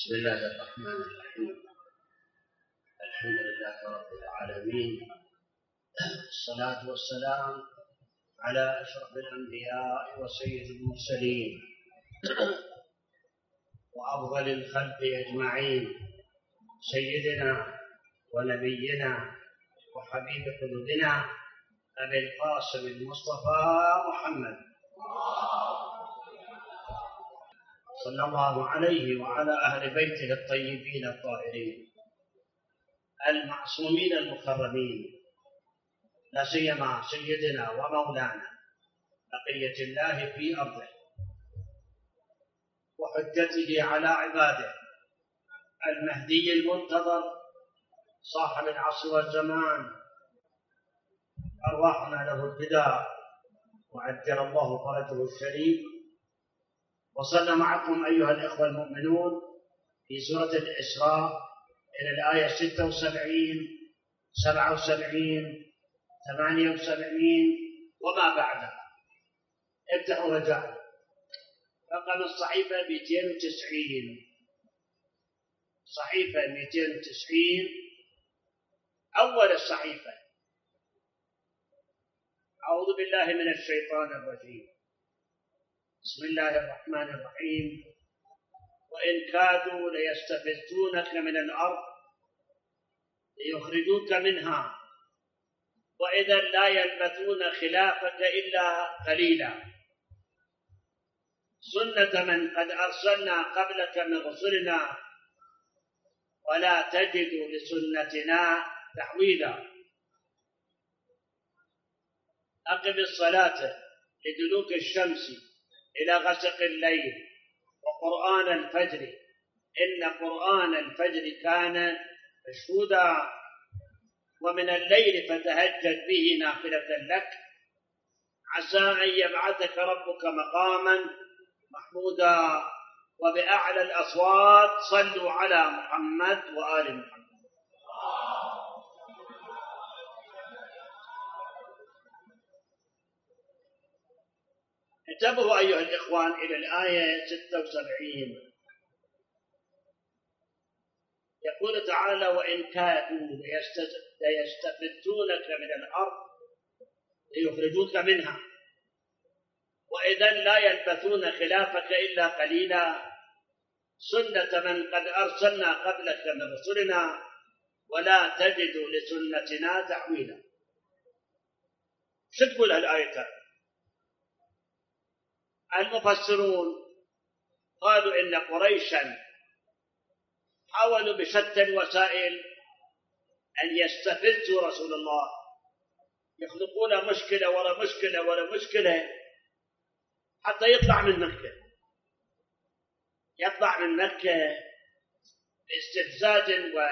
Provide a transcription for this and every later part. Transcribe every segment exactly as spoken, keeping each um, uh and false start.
بسم الله الرحمن الرحيم. الحمد لله رب العالمين، الصلاة والسلام على أشرف الأنبياء وسيد المرسلين وأفضل الخلق أجمعين، سيدنا ونبينا وحبيب قلوبنا أبي القاسم المصطفى محمد صلى الله عليه وعلى أهل بيته الطيبين الطاهرين المعصومين المكرمين، لا سيما سيدنا ومولانا بقية الله في أرضه وحجته على عباده المهدي المنتظر صاحب العصر والزمان، أرواحنا له الفداء وعجل الله فرجه الشريف. وصلنا معكم أيها الإخوة المؤمنون في سورة الإسراء إلى الآية ستة وسبعين سبعة وسبعين ثمانية وسبعين وما بعدها. افتحوا رجاء رقم الصحيفة مئتين وتسعين، صحيفة مئتين وتسعين أول الصحيفة. أعوذ بالله من الشيطان الرجيم. بسم الله الرحمن الرحيم. وإن كادوا ليستفزونك من الأرض ليخرجوك منها وإذا لا يلبثون خلافك إلا قليلا، سنة من قد أرسلنا قبلك من رسلنا ولا تجد لسنتنا تحويلا. أقم الصلاة لدلوك الشمس إلى غسق الليل وقرآن الفجر إن قرآن الفجر كان مشهودا، ومن الليل فتهجد به نافلة لك عسى أن يبعثك ربك مقاما محمودا. وبأعلى الأصوات صلوا على محمد وآل محمد. انتبهوا أيها الإخوان إلى الآية ستة وسبعين. يقول تعالى: وإن كادوا ليستفزونك من الأرض ليخرجوك منها وإذا لا يلبثون خلافك إلا قليلا، سنة من قد أرسلنا قبلك من رسلنا ولا تجد لسنتنا تحويلا. شو تقول هالآية؟ المفسرون قالوا إن قريشا حاولوا بشتى الوسائل أن يستفزوا رسول الله، يخلقون مشكلة ولا مشكلة ولا مشكلة حتى يطلع من مكة، يطلع من مكة باستفزاز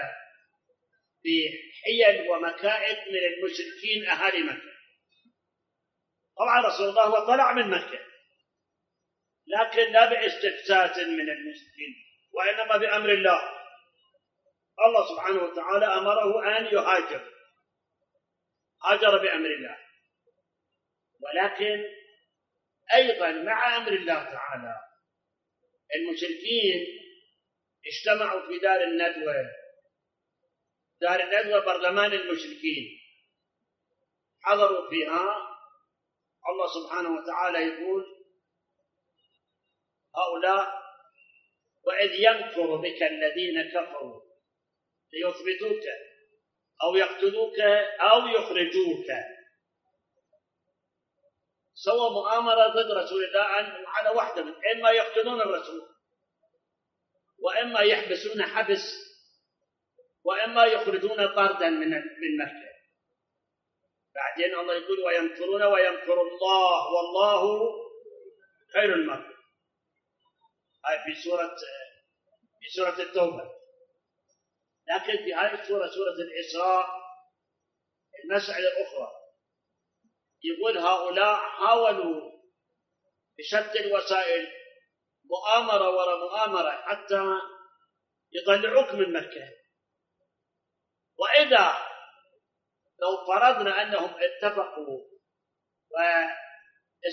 وبحيل ومكائد من المشركين أهالي مكة. طبعا رسول الله هو طلع من مكة لكن لا باستفزاز من المشركين، وإنما بأمر الله. الله سبحانه وتعالى أمره أن يهاجر، هاجر بأمر الله، ولكن أيضا مع أمر الله تعالى المشركين اجتمعوا في دار الندوة، دار الندوة برلمان المشركين، حضروا فيها. الله سبحانه وتعالى يقول: هؤلاء وإذ يمكر بك الذين كفروا ليثبتوك أو يقتلوك أو يخرجوك. سوى مؤامرة ضد رسول الله على واحدة من إما يقتلون الرسول وإما يحبسون حبس وإما يخرجون طردا من من مكة. بعدين الله يقول: ويمكرون ويمكر الله والله خير المكر. هاي في سورة في سورة التوبة. لكن في هذه السورة سورة الإسراء المسألة أخرى، يقول هؤلاء حاولوا بشتى الوسائل مؤامرة وراء مؤامرة حتى يطلعوك من مكة. وإذا لو فرضنا أنهم اتفقوا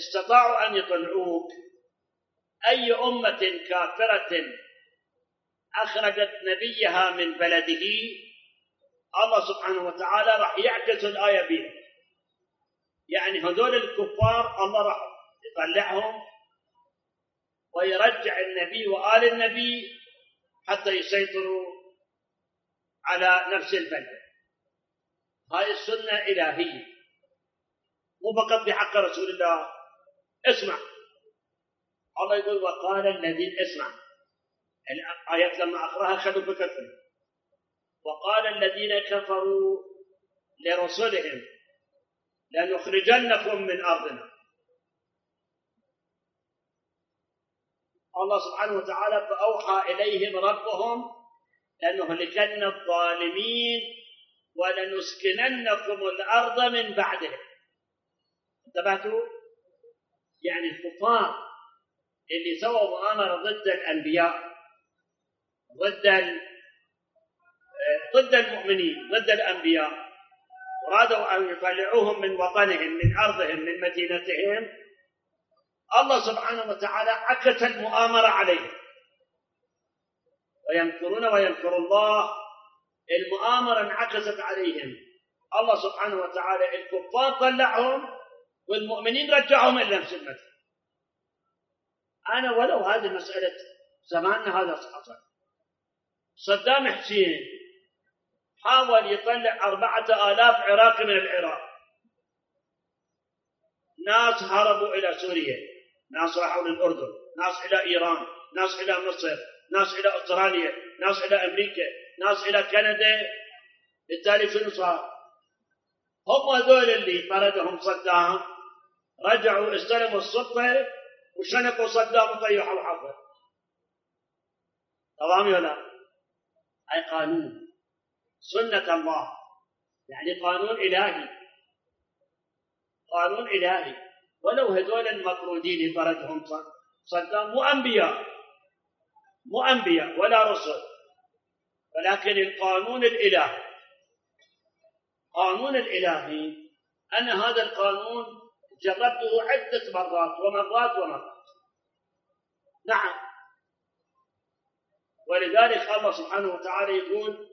واستطاعوا أن يطلعوك، أي أمة كافرة أخرجت نبيها من بلده، الله سبحانه وتعالى راح يعكس الآية بها، يعني هذول الكفار الله راح يطلعهم ويرجع النبي وآل النبي حتى يسيطروا على نفس البلد. هاي السنة إلهية، مو فقط بحق رسول الله. اسمع، الله يقول وقال الذين، اسمع الآيات لما أقرأها خذوا فكرتهم. وقال الذين كفروا لرسلهم لنخرجنكم من أرضنا. الله سبحانه وتعالى فأوحى إليهم ربهم لنهلكن الظالمين ولنسكننكم الأرض من بعدهم. انتبهتوا؟ يعني الكفار اللي سووا مؤامرة ضد الأنبياء، ضد ضد المؤمنين، ضد الأنبياء، ورادوا أن يطلعوهم من وطنهم، من أرضهم، من مدينتهم، الله سبحانه وتعالى عكس المؤامرة عليهم. ويمكرون ويمكر الله، المؤامرة انعكست عليهم. الله سبحانه وتعالى الكفار طلعهم والمؤمنين رجعهم إلى نفس المكان. أنا ولو هذه مسألة زماننا هذا حصل. صدام حسين حاول يطلع أربعة آلاف عراقي من العراق، ناس هربوا إلى سوريا، ناس راحوا للأردن، ناس إلى إيران، ناس إلى مصر، ناس إلى أستراليا، ناس إلى أمريكا، ناس إلى كندا. بالتالي شنو صار؟ هم هذول اللي طردهم صدام رجعوا استلموا السلطة وشنقوا صدام وطيحوا الحرب. تمام ولا؟ أي قانون سنة الله، يعني قانون إلهي، قانون إلهي. ولو هذول المطرودين طردهم صدام مو أنبياء، مو أنبياء ولا رسل، ولكن القانون الإلهي، قانون الإلهي. أنا هذا القانون جربته عدة مرات ومرات ومرات. نعم، ولذلك الله سبحانه وتعالى يقول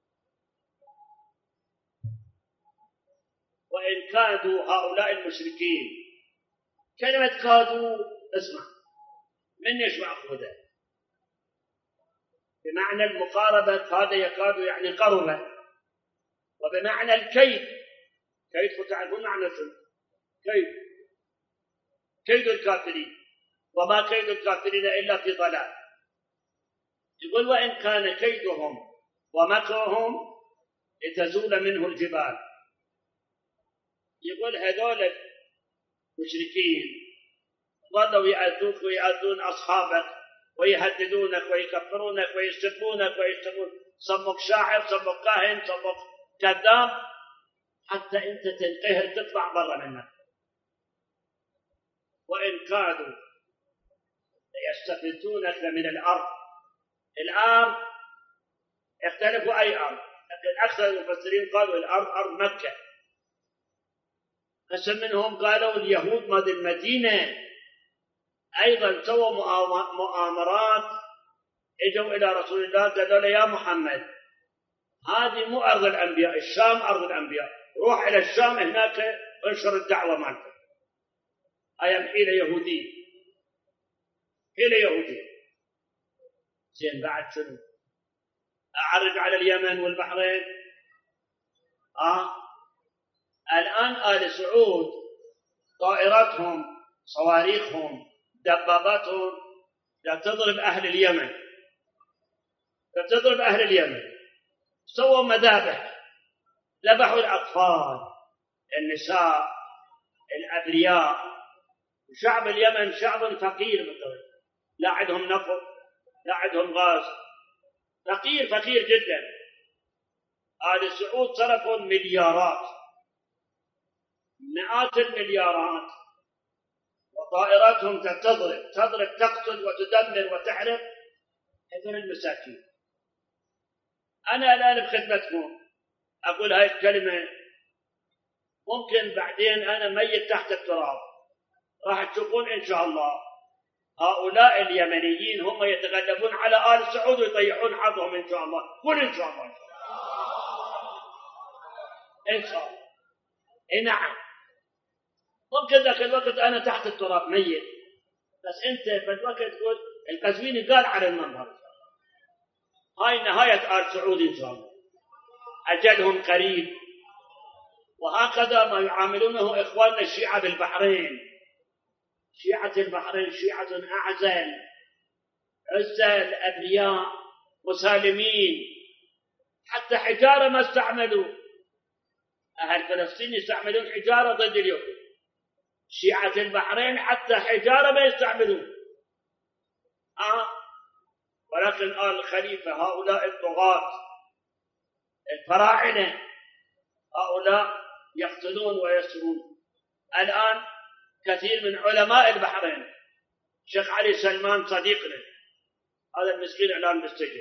وإن كادوا هؤلاء المشركين. كلمة كادوا اسمع من ايش مأخوذة؟ بمعنى المقاربة، كاد يكاد يعني قرب، وبمعنى الكيد. كيد تعرفون معنى شنو؟ كيد، كيد الكافرين، وما كيد الكافرين إلا في ضلال. يقول وإن كان كيدهم ومكرهم لتزول منه الجبال. يقول هذول المشركين ظلوا يأذوك ويأذون أصحابك ويهددونك ويكفرونك ويسبونك ويشتمون، سموك شاعر، سموك كاهن، سموك كذاب، حتى أنت تنقهر تطلع برا منك. وإن كادوا ليستفزونك من الأرض. الأرض اختلفوا أي أرض، لكن أكثر المفسرين قالوا الأرض أرض مكة. قسم منهم قالوا اليهود مد المدينة أيضا سووا مؤامرات، اجوا إلى رسول الله قالوا له يا محمد هذه مو أرض الأنبياء، الشام أرض الأنبياء، روح إلى الشام هناك انشر الدعوة مالك. أيام حيلة يهودية، حيلة يهودية. زين بعد شنو؟ أعرج على اليمن والبحرين. آه الآن آل سعود طائراتهم، صواريخهم، دباباتهم لا تضرب أهل اليمن، لا تضرب أهل اليمن. سووا مذابح، ذبحوا الأطفال، النساء، الأبرياء. شعب اليمن شعب فقير مثلا، لا عندهم نفط، لا عندهم غاز، فقير فقير جدا. آل سعود صرفوا مليارات، مئات المليارات، وطائراتهم تضرب تضرب تقتل وتدمر وتحرق هذول المساكين. أنا الآن بخدمتكم أقول هاي الكلمة، ممكن بعدين أنا ميت تحت التراب راح تشوفون إن شاء الله هؤلاء اليمنيين هم يتغلبون على آل سعود ويطيحون حظهم إن شاء الله. قل إن شاء الله. إن شاء الله. إيه نعم. ممكن ذاك الوقت أنا تحت التراب ميت، بس أنت في الوقت تقول القزويني قال على المنبر هاي نهاية آل سعود إن شاء الله، أجلهم قريب. وهكذا ما يعاملونه إخواننا الشيعة بالبحرين. شيعة البحرين شيعة أعزل عزل أبرياء مسالمين، حتى حجارة ما استعملوا. أهل فلسطين يستعملون حجارة ضد اليهود، شيعة البحرين حتى حجارة ما يستعملون. آه. ولكن آل الخليفة هؤلاء الطغاة الفراعنة هؤلاء يقتلون ويسرون. الآن كثير من علماء البحرين، شيخ علي سلمان صديقنا هذا المسكين الآن بالسجن،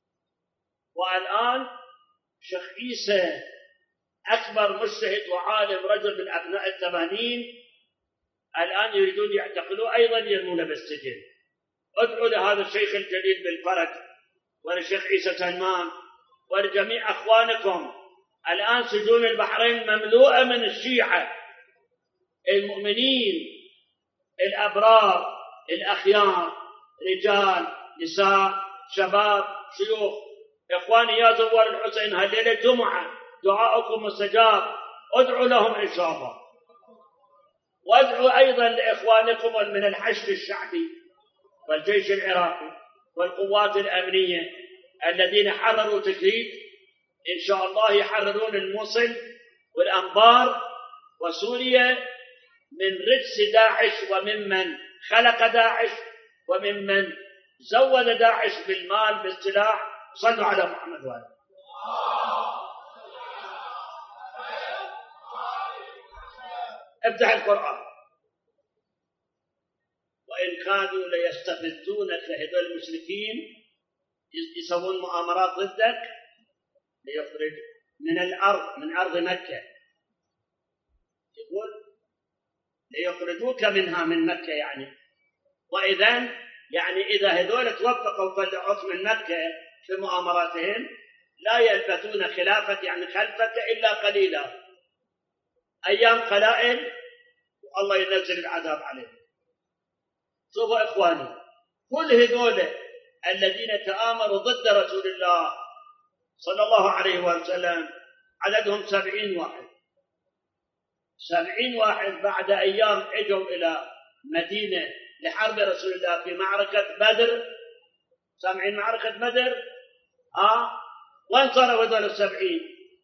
والآن شيخ عيسى أكبر مجتهد وعالم رجل من أبناء الثمانين الآن يريدون يعتقلوه أيضا يرمونه بالسجن. ادعوا لهذا الشيخ الجليل بالفرج وللشيخ عيسى سلمان ولجميع أخوانكم. الآن سجون البحرين مملوءة من الشيعة المؤمنين الأبرار الأخيار، رجال نساء شباب شيوخ. إخواني يا زوار الحسين هالليلة جمعة دعاؤكم مستجاب، ادعوا لهم إن شاء الله. وادعوا أيضا لإخوانكم من الحشد الشعبي والجيش العراقي والقوات الأمنية الذين حرروا تكريت، إن شاء الله يحررون الموصل والأنبار وسوريا من رجس داعش وممن خلق داعش وممن زود داعش بالمال بالسلاح. صلوا على محمد وآله. افتح القرآن. وإن كانوا ليستفزونك هذول المشركين يسوون مؤامرات ضدك ليخرج من الأرض من أرض مكة، يقول ليخرجوك منها من مكة يعني. وإذن يعني إذا هذول توفقوا وطلعوك من مكة في مؤامراتهم لا يلبثون خلافك يعني خلفك إلا قليلا، أيام قلائل والله ينزل العذاب عليهم. شوفوا إخواني، كل هذول الذين تآمروا ضد رسول الله صلى الله عليه وسلم عددهم سبعين واحد. سبعين واحد بعد أيام اجوا إلى مدينة لحرب رسول الله في معركة بدر. سامعين معركة بدر؟ آه وين صاروا هذول السبعين؟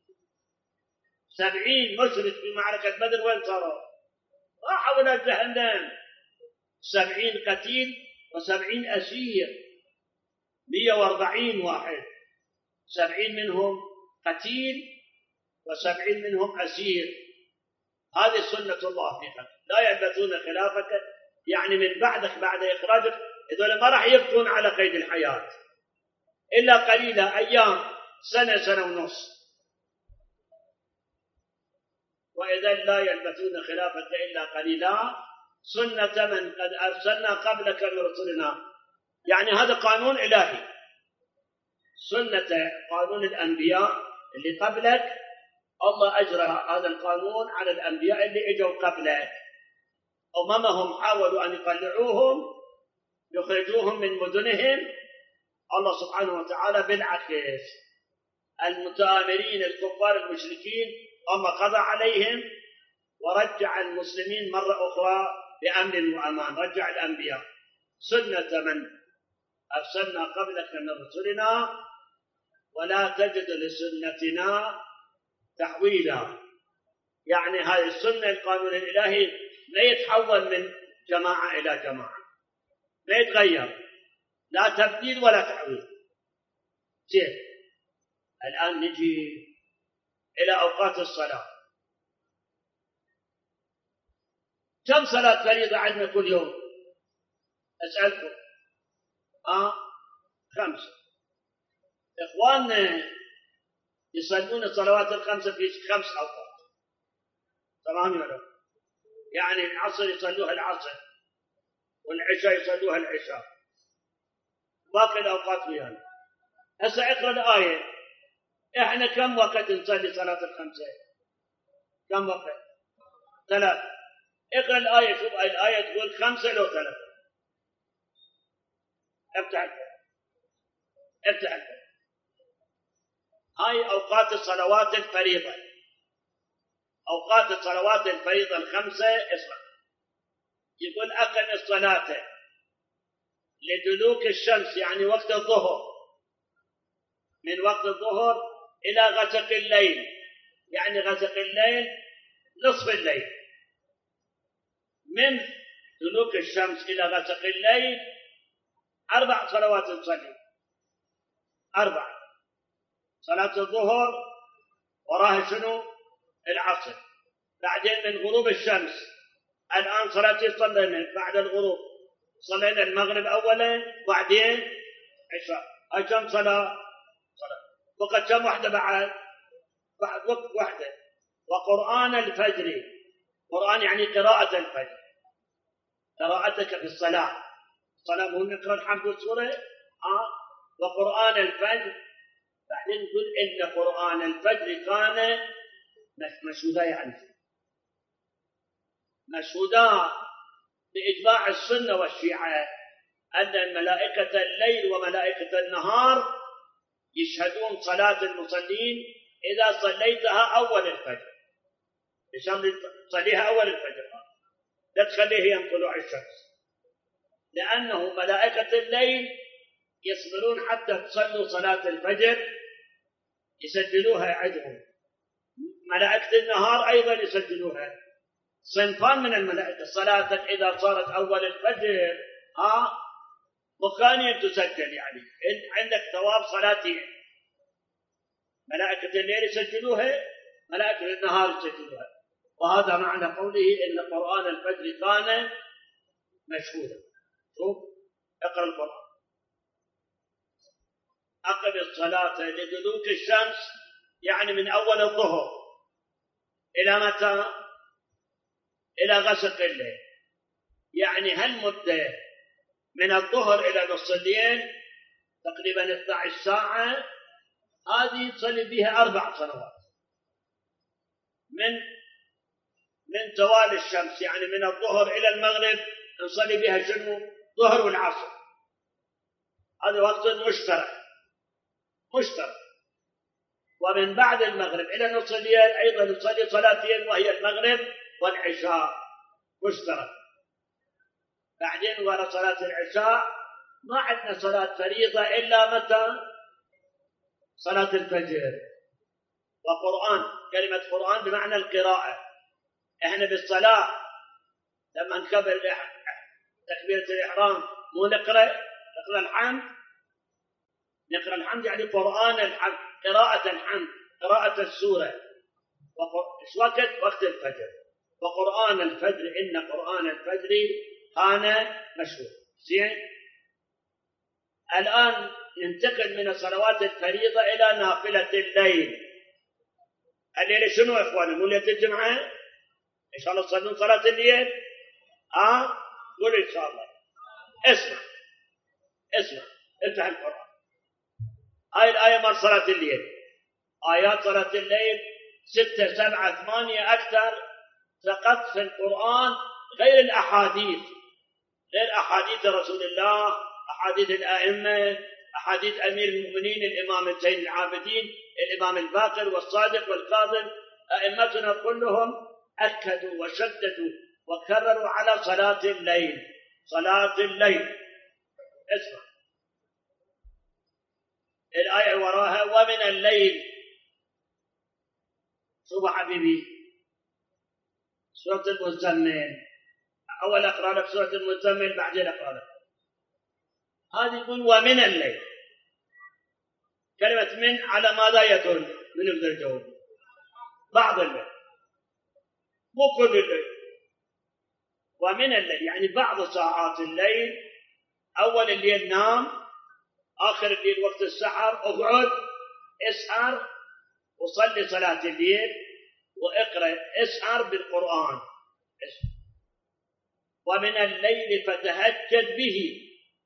سبعين مشرك في معركة بدر وين صاروا؟ راحوا إلى جهنم. سبعين قتيل وسبعين أسير، مئة وأربعين واحد، سبعين منهم قتيل وسبعين منهم أسير. هذه سنة الله فيك، لا يلبثون خلافك يعني من بعدك بعد إخراجك. هذول ما راح يبقون على قيد الحياة إلا قليلا، أيام سنة سنة ونص. وإذا لا يلبثون خلافك إلا قليلا سنة من قد أرسلنا قبلك من رسلنا. يعني هذا قانون إلهي، سنة قانون الأنبياء اللي قبلك الله أجرى هذا القانون على الأنبياء اللي اجوا قبلك. أممهم حاولوا أن يقلعوهم يخرجوهم من مدنهم، الله سبحانه وتعالى بالعكس المتآمرين الكفار المشركين الله قضى عليهم ورجع المسلمين مرة أخرى بأمن وأمان. رجع الأنبياء سنة من أرسلنا قبلك من رسلنا ولا تجد لسنتنا تحويلا. يعني هذه السنة القانون الإلهي لا يتحول من جماعة إلى جماعة، لا يتغير، لا تبديل ولا تحويل. زين، الآن نجي إلى أوقات الصلاة. كم صلاة فريضة عندنا كل يوم؟ أسألكم. آه خمسة. إخواننا يصلون الصلوات الخمسة في خمس أوقات، تمام ولا؟ يعني العصر يصلوها العصر، والعشاء يصلوها العشاء، باقي الأوقات ويانا. هسه اقرأ الآية. إحنا كم وقت نصلي صلاة الخمسة؟ كم وقت؟ ثلاث. اقرأ الآية، شوف الآية تقول خمسة لو ثلاثة. افتح الكتاب، افتح الكتاب. هاي أوقات الصلوات الفريضة، أوقات الصلوات الفريضة الخمسة. اسمع، يقول أقم الصلاة لدلوك الشمس، يعني وقت الظهر، من وقت الظهر إلى غسق الليل، يعني غسق الليل نصف الليل. من دلوك الشمس إلى غسق الليل أربع صلوات نصلي، أربع. صلاة الظهر وراها شنو؟ العصر. بعدين من غروب الشمس، الآن صلاتي صلينا بعد الغروب، صلينا المغرب أولا بعدين عشاء. هاي كم صلاة؟ صلاة. وقت كم واحدة بعد؟ بعد وقت واحدة. وقرآن الفجر، قرآن يعني قراءة الفجر، قراءتك في الصلاة. الصلاة مو نقرأ الحمد والسورة؟ آه. وقرآن الفجر. بعدين نقول إن قرآن الفجر كان مشهودا، يعني مشهودا بإجماع السنة والشيعة أن ملائكة الليل وملائكة النهار يشهدون صلاة المصلين إذا صليتها أول الفجر. إن تصليها أول الفجر، لا تخليه يوم طلوع الشمس، لأنه ملائكة الليل يصبرون حتى تصلوا صلاة الفجر يسجلوها عندهم. ملائكة النهار أيضا يسجلوها. صنفان من الملائكة. صلاة إذا صارت أول الفجر ها مكانيا تسجل، يعني عندك ثواب صلاتين. ملائكة الليل يسجلوها، ملائكة النهار يسجلوها. وهذا معنى قوله إن قرآن الفجر كان مشهودا. شوف، اقرأ القرآن. أقم الصلاة لدلوك الشمس، يعني من أول الظهر إلى متى؟ إلى غسق الليل. يعني هالمدة من الظهر إلى نصف الليل تقريبا اثنتي عشرة ساعة، هذه تصلي بها أربع صلوات. من من زوال الشمس، يعني من الظهر إلى المغرب نصلي بها شنو؟ ظهر والعصر. هذا وقت مشترك مشترك. ومن بعد المغرب إلى نصف الليل أيضا نصلي صلاتين، وهي المغرب والعشاء، مشترك. بعدين وراء صلاة العشاء ما عندنا صلاة فريضة إلا متى؟ صلاة الفجر. وقرآن، كلمة قرآن بمعنى القراءة. إحنا بالصلاة لما نكبر تكبيرة الإحرام مو نقرأ نقرأ الحمد، نقرأ الحمد يعني قرآن الحمد، قراءة الحمد، قراءة السورة. إيش وقت؟ وقت الفجر. وقرآن الفجر، إن قرآن الفجر كان مشهور. زين، الآن ننتقل من الصلوات الفريضة إلى نافلة الليل. الليل شنو يا إخواني؟ مو ليلة الجمعة؟ إن شاء الله تصلون صلاة الليل؟ آه؟ قول إن شاء الله. اسمع اسمع افتح القرآن. هاي الآية مال صلاة الليل. آيات صلاة الليل ستة سبعة ثمانية أكثر فقط في القرآن، غير الأحاديث، غير أحاديث رسول الله، أحاديث الأئمة، أحاديث أمير المؤمنين الإمام زين العابدين، الإمام الباقر والصادق والكاظم. أئمتنا كلهم أكدوا وشددوا وكرروا على صلاة الليل، صلاة الليل. اسمع الآية وراها ومن الليل. شوف حبيبي، سورة المزمل، أول أقرأ لك سورة المزمل بعدين أقرأ لك هذه. يقول ومن الليل. كلمة من على ماذا يدل؟ من يقدر يجاوب؟ بعض الليل، مو كل الليل. ومن الليل يعني بعض ساعات الليل. أول الليل نام، آخر الليل وقت السحر اقعد اسحر وصلي صلاة الليل واقرأ اسحر بالقرآن. اسحر. ومن الليل فتهجد به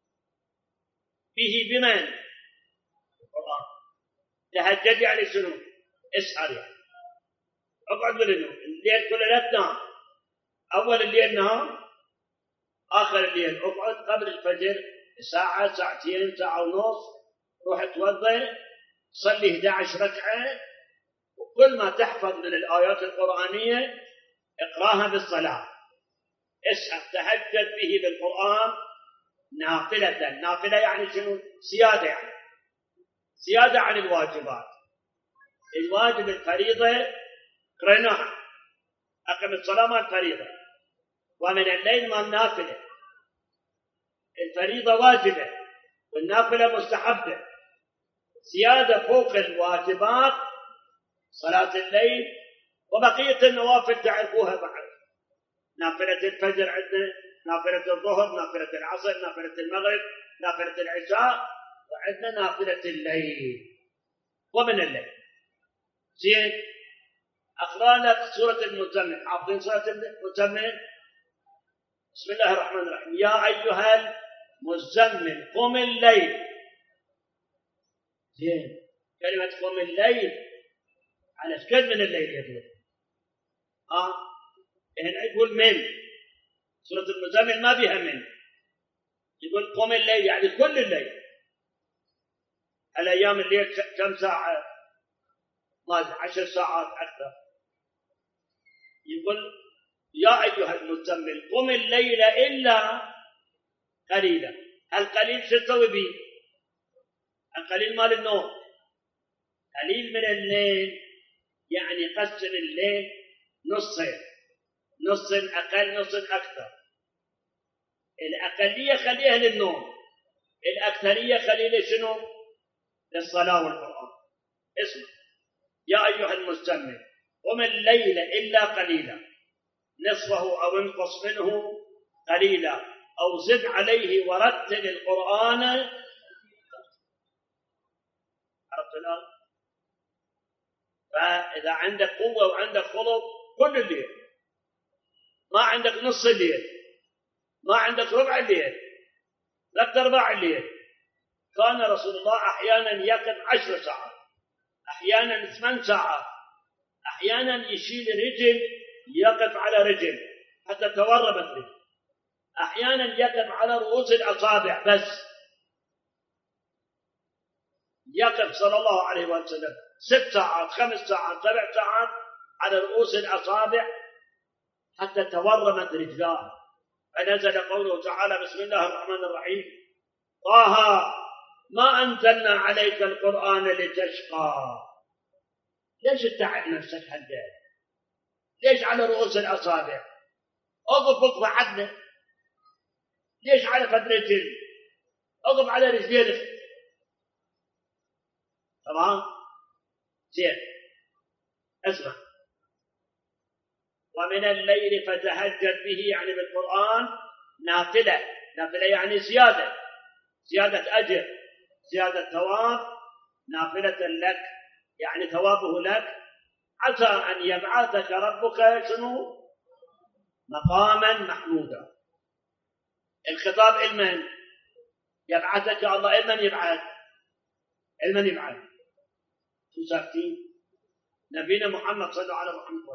به بمن؟ القرآن. تهجد يعني شنو؟ اسهر يعني، اقعد بالنوم الليل كله لا تنام، أول الليل نام، آخر الليل اقعد قبل الفجر ساعة ساعتين ساعة ونص، روح توضأ صلي إحدى عشرة ركعة، وكل ما تحفظ من الآيات القرآنية اقراها بالصلاة. اسهر تهجد به بالقرآن نافلة. نافلة يعني شنو؟ زيادة، يعني زيادة عن الواجبات. الواجب الفريضة قريناها، أقم الصلاة ما الفريضة، ومن الليل ما النافلة. الفريضة واجبة والنافلة مستحبة، زيادة فوق الواجبات صلاة الليل، وبقية النوافل تعرفوها بعد، نافلة الفجر عندنا، نافلة الظهر، نافلة العصر، نافلة المغرب، نافلة العشاء، وعندنا نافلة الليل ومن الليل. زين، أقرأنا سورة المزمل، حافظين سورة المزمل؟ بسم الله الرحمن الرحيم. يا أيها المزمل قم الليل. زين، كلمة قم الليل على سكد من الليل يقول آه هنا يقول من. سورة المزمل ما بها من، يقول قم الليل يعني كل الليل. الأيام الليل كم ساعة؟ ما عشر ساعات أكثر. يقول يا أيها المزمل قم الليل إلا قليلا. القليل شو تسوي به؟ القليل مال النوم. قليل من الليل يعني قسم الليل نصين، نص أقل نص أكثر. الأقلية خليها للنوم، الأكثرية خليها شنو؟ للصلاة والقرآن. اسمع، يا أيها المزمل قم الليل إلا قليلا نصفه أو انقص منه قليلا أو زد عليه ورتل القرآن. عرفت الآن؟ فإذا عندك قوة وعندك خلق كل الليل، ما عندك نص الليل، ما عندك ربع الليل، لا أرباع الليل. كان رسول الله أحيانا يقف عشر ساعات، أحيانا ثمان ساعات، أحيانا يشيل رجل يقف على رجل حتى تورمت رجل، أحيانا يقف على رؤوس الأصابع بس، يقف صلى الله عليه وسلم ست ساعات خمس ساعات سبع ساعات على رؤوس الأصابع حتى تورمت رجلاه. فنزل قوله تعالى بسم الله الرحمن الرحيم طه ما أنزلنا عليك القرآن لتشقى. ليش تتعب نفسك هالدين؟ ليش على رؤوس الأصابع؟ أقف وقف عدنا. ليش على فد رجل؟ أقف على رجلين. تمام؟ زين، اسمع. ومن الليل فتهجد به يعني بالقرآن نافلة. نافلة يعني زيادة، زيادة أجر، زيادة ثواب. نافلة لك يعني ثوابه لك. عسى أن يبعثك ربك شنو؟ مقاما محمودا. الخطاب لمن؟ يبعثك الله. لمن يبعث؟ لمن يبعث؟ شو ساكتين؟ نبينا محمد صلى الله عليه وسلم.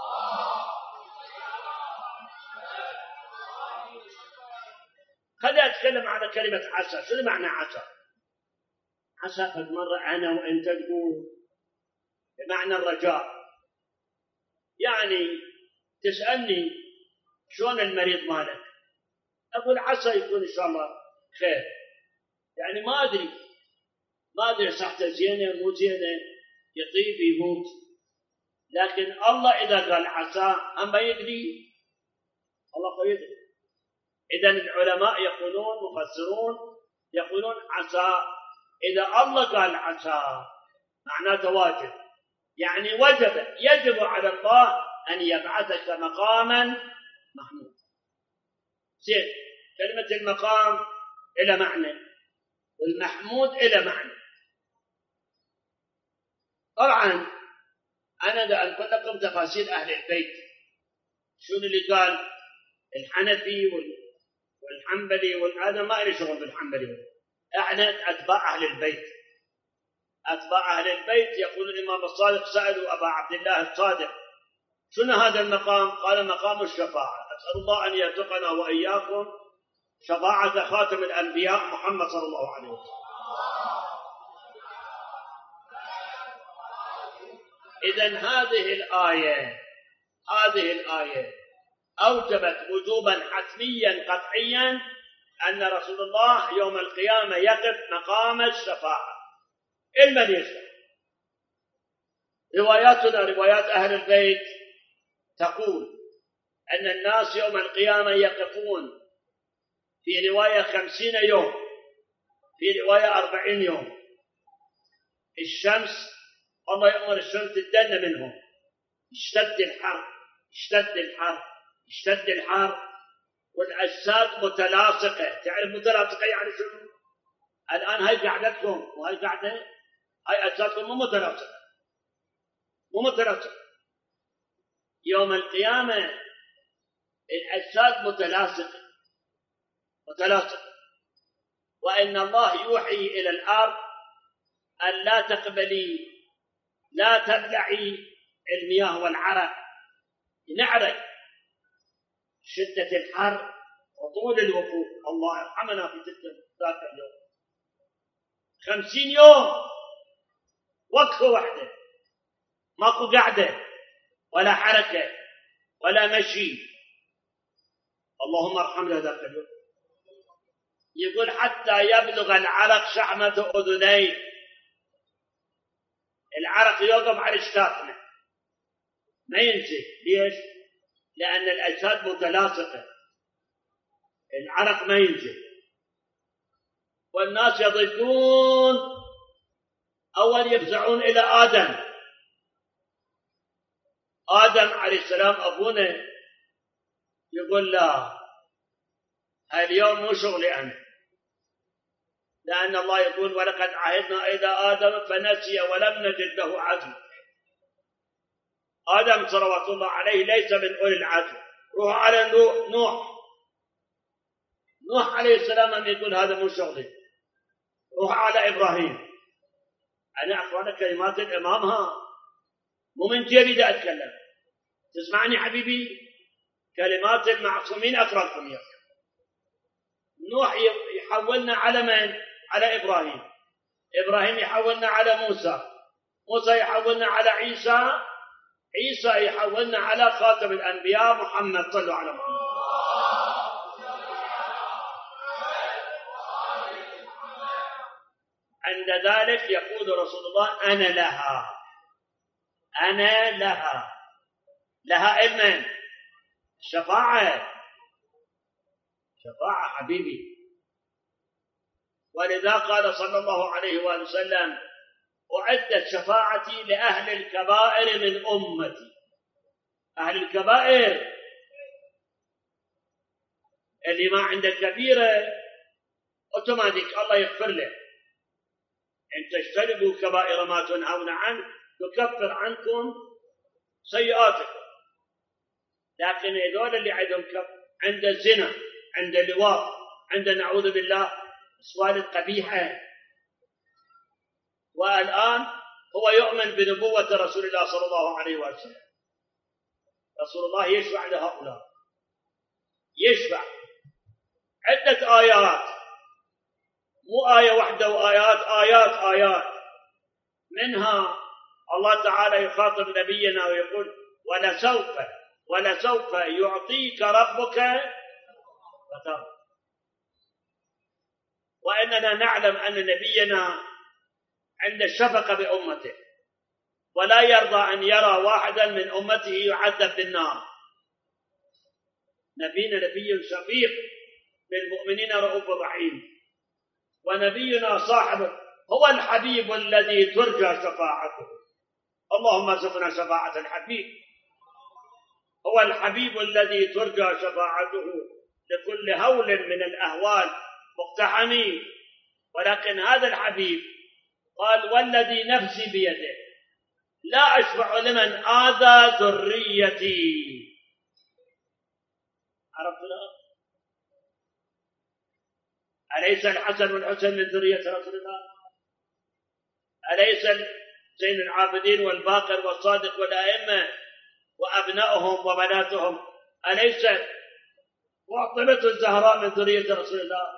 خليني أتكلم على كلمة عسى. شنو معنى عسى؟ عسى قد مرة أنا وأنت تقول بمعنى الرجاء. يعني تسألني شلون المريض مالك، أقول عسى يكون إن شاء الله خير. يعني ما أدري ما أدري صحته زينة مو زينة، يطيب يموت، لكن الله إذا قال عسى هم يدري، الله يدري. إذن العلماء يقولون مفسرون يقولون عسى، إذا الله قال عسى معناته واجب، يعني وجب يجب على الله أن يبعثك مقاما محمود. زين، كلمة المقام إلى معنى والمحمود إلى معنى. طبعا أنا دا أنقل لكم تفاصيل أهل البيت. شنو اللي قال الحنفي والحنبلي وهذا ما له شغل بالحنبلي. احنا اتباع اهل البيت، اتباع اهل البيت. يقول الامام الصادق سالوا ابا عبد الله الصادق شنو هذا المقام؟ قال مقام الشفاعه. اسال الله ان يرزقنا واياكم شفاعه خاتم الانبياء محمد صلى الله عليه وسلم. اذن هذه الايه هذه الايه اوجبت وجوبا حتميا قطعيا ان رسول الله يوم القيامه يقف مقام الشفاعه. المن يشفع؟ رواياتنا روايات اهل البيت تقول أن الناس يوم القيامة يقفون في رواية خمسين يوم، في رواية أربعين يوم. الشمس الله يأمر الشمس تدن منهم، اشتد الحر اشتد الحر اشتد الحر والأجساد متلاصقة. تعرف متلاصقة يعني شنو؟ الآن هاي قعدتكم وهاي قعدة، هاي أجسادكم مو متلاصقة مو متلاصقة. يوم القيامة الأجساد متلاصقة متلاصقة وإن الله يوحي إلى الأرض أن لا تقبلي لا تبلعي المياه والعرق، نعرق شدة الحر وطول الوقوف. الله يرحمنا في تلك ذاك اليوم. خمسين يوم وقفة واحدة، ماكو قعدة ولا حركة ولا مشي. اللهم ارحمنا ذاك اليوم. يقول حتى يبلغ العرق شحمة أذنيه، العرق يوقف على شتاتنا ما ينزل. ليش؟ لأن الأجساد متلاصقة، العرق ما ينزل. والناس يضجون، أول يفزعون إلى آدم. آدم عليه السلام أبونا يقول لا، اليوم مو شغلي أنا، لأن الله يقول ولقد عهدنا إلى آدم فنسي ولم نجد له عزما. آدم صلوات الله عليه ليس من أولي العزم. روح على نوح نوح عليه السلام أن يقول هذا مو شغلي. روح على إبراهيم. أنا أخوانا كلمات الإمام ها مو من جيبي دا أتكلم. تسمعني حبيبي؟ كلمات المعصومين أقرأكم يا نوح يحولنا على من؟ على إبراهيم. إبراهيم يحولنا على موسى. موسى يحولنا على عيسى. عيسى يحولنا على خاتم الأنبياء محمد. صلوا على محمد. عند ذلك يقول رسول الله أنا لها أنا لها لها علما شفاعة شفاعة حبيبي. ولذا قال صلى الله عليه وآله وسلم أعدت شفاعتي لأهل الكبائر من أمتي. أهل الكبائر اللي ما عنده كبيرة أوتوماتيك الله يغفر له. إن تجتنبوا كبائر ما تنهون عنه نكفر عنكم سيئاتكم. لكن هذول اللي عندهم عند الزنا، عند اللواط، عند نعوذ بالله أسوال القبيحة، والآن هو يؤمن بنبوة رسول الله صلى الله عليه وسلم. رسول الله يشفع لهؤلاء، يشفع عدة آيات، مو آية واحدة وآيات آيات آيات. منها الله تعالى يخاطب نبينا ويقول ولسوف ولسوف يعطيك ربك فترضى. وإننا نعلم أن نبينا عند الشفقة بأمته ولا يرضى أن يرى واحدا من أمته يعذب بالنار. نبينا نبي شفيق بالمؤمنين رؤوف رحيم. ونبينا صاحب هو الحبيب الذي ترجى شفاعته. اللهم ارزقنا شفاعة الحبيب. هو الحبيب الذي ترجى شفاعته لكل هول من الأهوال مقتحمين. ولكن هذا الحبيب قال والذي نفسي بيده لا أشفع لمن آذى ذريتي. عرفت لا؟ أليس الحسن والحسين من ذرية رسول الله؟ أليس زين العابدين والباقر والصادق والأئمة وأبنائهم وبناتهم أليس فاطمة الزهراء من ذرية رسول الله؟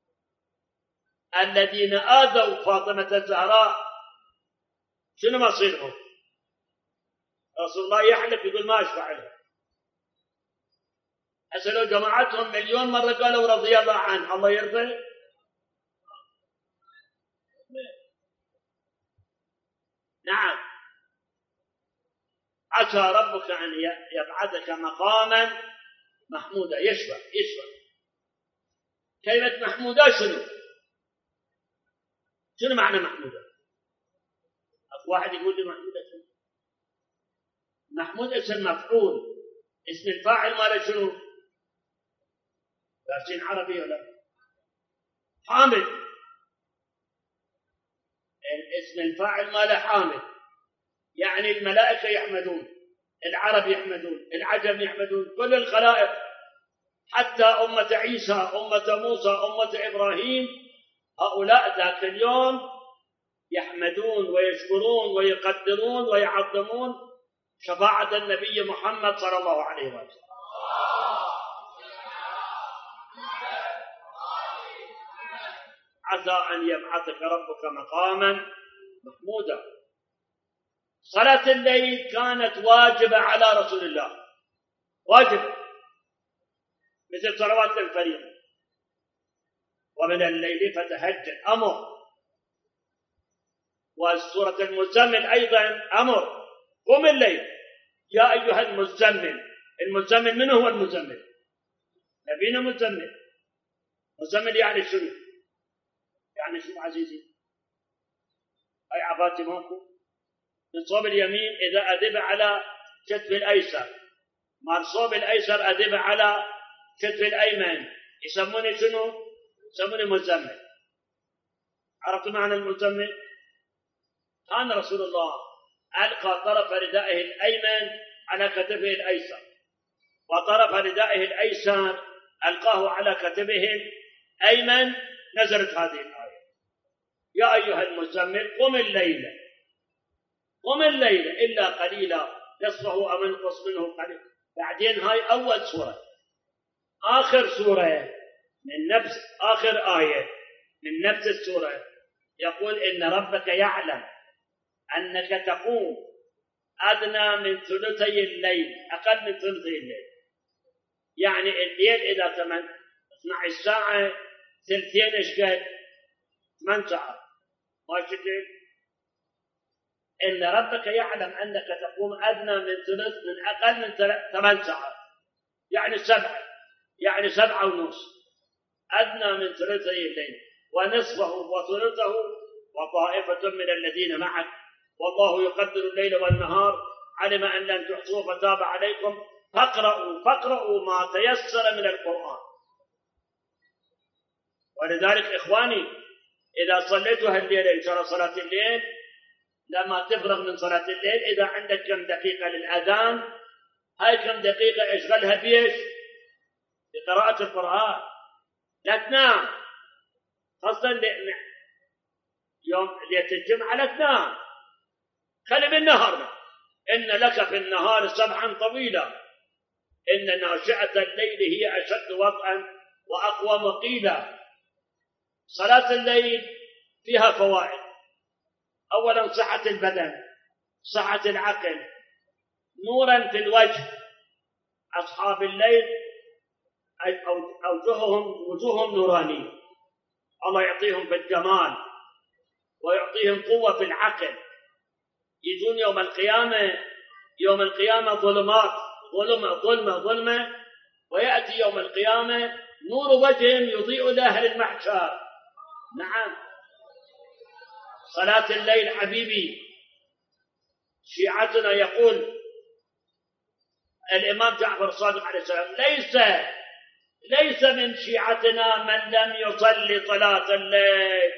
الذين آذوا فاطمة الزهراء شنو مصيرهم؟ رسول الله يحلف يقول ما أشفع له. أسألوا جماعتهم مليون مرة قالوا رضي الله عنه، الله يرضى؟ نعم. عسى ربك أن يبعثك مقاما محمودا. يشفع يشفع. كلمة محمودا شنو؟ شنو معنى محمودا؟ أكو واحد يقول لي محمودا شنو؟ محمود اسم مفعول، اسم الفاعل ماله شنو؟ دارسين عربي ولا؟ حامد. اسم الفاعل ماله حامد، يعني الملائكة يحمدون، العرب يحمدون، العجم يحمدون، كل الخلائق، حتى أمة عيسى، أمة موسى، أمة إبراهيم، هؤلاء ذاك اليوم يحمدون ويشكرون ويقدرون ويعظمون شفاعة النبي محمد صلى الله عليه وسلم. عسى أن يبعثك ربك مقاما محمودا. صلاة الليل كانت واجبة على رسول الله، واجب مثل صلوات الفريضة. ومن الليل فتهجد أمر، والسورة المزمل أيضا أمر قم الليل يا أيها المزمل. المزمل من هو المزمل؟ نبينا مزمل. مزمل يعني شنو؟ يعني شنو عزيزي؟ أي عباتي ماكو؟ من صوب اليمين إذا أذب على كتف الأيسر، مع صوب الأيسر أذب على كتف الأيمن، يسموني شنو؟ يسموني مزمل. عرفت معنى المزمل؟ كان رسول الله ألقى طرف ردائه الأيمن على كتفه الأيسر، وطرف ردائه الأيسر ألقاه على كتفه الأيمن. نزلت هذه الآية يا أيها المزمل قم الليل قم الليل إلا قليلا نصفه أو انقص منه قليلا. بعدين هاي أول سورة. آخر سورة من نفس آخر آية من نفس السورة يقول إن ربك يعلم أنك تقوم أدنى من ثلثي الليل، أقل من ثلثي الليل، يعني الليل إذا ثمان اثنتي عشرة ساعة ثلثين إيش قد؟ ثمان ساعات. ما شكل؟ إن ربك يعلم أنك تقوم أدنى من ثلث من أقل من ثمان ساعات، يعني سبعة، يعني سبعة ونص، أدنى من ثلثي الليل، ونصفه وثلثه وطائفة من الذين معك، والله يقدر الليل والنهار، علم أن لن تحصوه فتاب عليكم فاقرأوا فاقرأوا ما تيسر من القرآن. ولذلك إخواني إذا صليتوا هالليلة إن شاء الله صلاة الليل، لما تفرغ من صلاة الليل إذا عندك كم دقيقة للأذان، هاي كم دقيقة اشغلها بيش؟ بقراءة القرآن. لا تنام، خاصة يوم ليلة الجمعة لا تنام، خلي بالنهار. إن لك في النهار سبحا طويلا إن ناشئة الليل هي أشد وطئا وأقوى مقيلا. صلاة الليل فيها فوائد. أولا صحة البدن، صحة العقل، نورا في الوجه. أصحاب الليل أوجههم وجوههم نورانية، الله يعطيهم في الجمال ويعطيهم قوة في العقل. يجون يوم القيامة، يوم القيامة ظلمات، ظلمة ظلمة ظلمة، ويأتي يوم القيامة نور وجههم يضيء لأهل المحشر. نعم. صلاة الليل حبيبي، شيعتنا يقول الإمام جعفر الصادق عليه السلام ليس ليس من شيعتنا من لم يصلي صلاة الليل.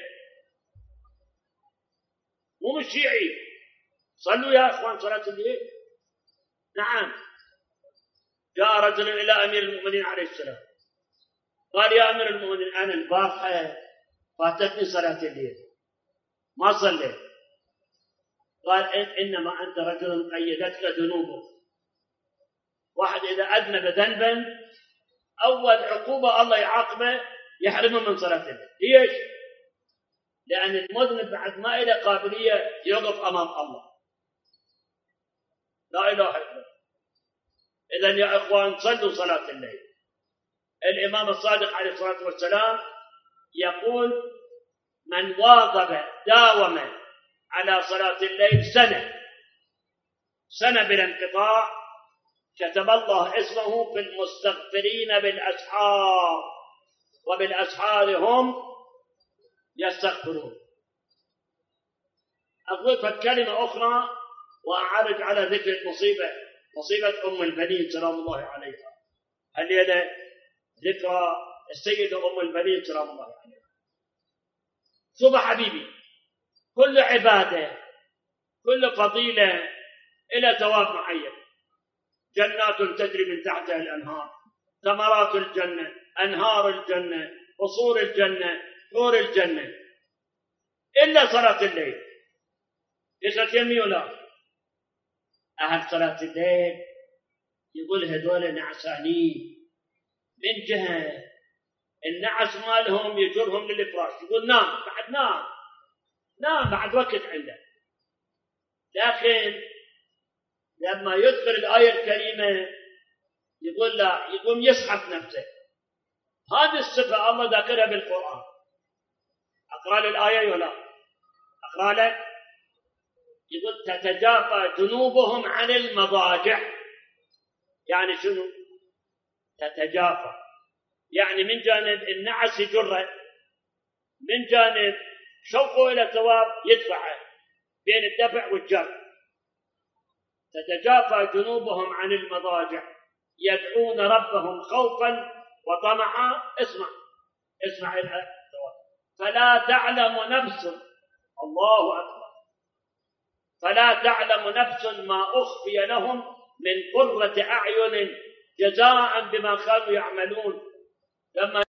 مو مش شيعي، صلوا يا أخوان صلاة الليل. نعم. جاء رجل إلى أمير المؤمنين عليه السلام قال يا أمير المؤمنين أنا البارحة فاتتني صلاة الليل ما صليت. قال إنما أنت رجل قيدتك ذنوبك. واحد إذا أذنب ذنبا أول عقوبة الله يعاقبه يحرمه من صلاة الليل. ليش؟ لأن المذنب بعد ما إلى قابلية يقف أمام الله. لا إله إلا الله. إذن يا إخوان صلوا صلاة الليل. الإمام الصادق عليه الصلاة والسلام يقول من واظب داوم على صلاة الليل سنة سنة بلا انقطاع كتب الله اسمه في المستغفرين بالأسحار وبالأسحار هم يستغفرون. أضيف كلمة أخرى وأعرج على ذكر المصيبة مصيبة أم البنين سلام الله عليها. الليلة ذكرى السيدة أم البنين سلام الله عليها. شوف حبيبي كل عبادة كل فضيلة إلى ثواب معين. جنات تجري من تحتها الأنهار ثمرات الجنة أنهار الجنة قصور الجنة حور الجنة إلا صلاة الليل. إيش يمي ولا أهل صلاة الليل يقول هذول نعسانين من جهة النعس مالهم يجرهم للفراش يقول نام بعد نام نام بعد وقت عنده. لكن لما يذكر الآية الكريمة يقول لا يقوم يسحب نفسه. هذه الصفة الله ذكرها بالقرآن. أقرأ الآية ولا أقرأ لك. يقول تتجافى جنوبهم عن المضاجع. يعني شنو تتجافى؟ يعني من جانب النعس يجره من جانب شوقه إلى ثواب يدفعه بين الدفع والجر. تتجافى جنوبهم عن المضاجع يدعون ربهم خوفا وطمعا. اسمع اسمع الآية. فلا تعلم نفس الله أكبر فلا تعلم نفس ما أخفي لهم من قرة أعين جزاء بما كانوا يعملون. لما